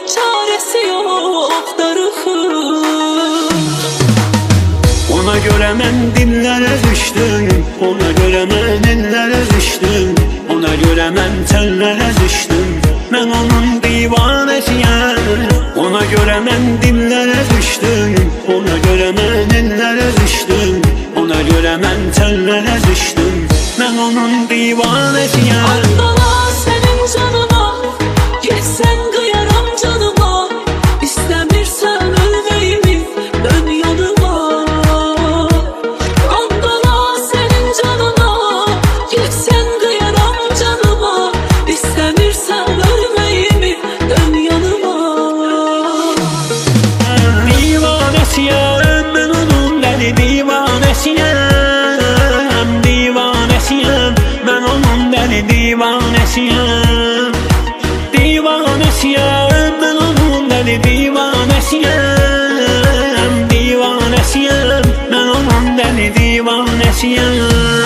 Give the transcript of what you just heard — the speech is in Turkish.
çaresi yok darıxır. Ona göre mən dillere düştüm, ona göre mən ellere düştüm, ona göre mən tellere düştüm. Mən onun divanesiyəm. Ona göre mən dillere düştüm, ona göre mən ellere düştüm, ona göre mən tellere düştüm. Mən onun divanesiyəm. Andala senin canıma, geçsen kıyarım canıma. İstemirsen ölmeyimi dön yanıma. Andala senin canıma, geçsen kıyarım canıma. İstemirsen ölmeyimi dön yanıma. Divanesiyəm, mən onun deli divanesiyəm. Divanesiyəm, mən onun deli divanesiyəm. Divanesiyəm, mən onun deli divanesiyəm. Divanesiyəm, mən onun deli divanesiyəm.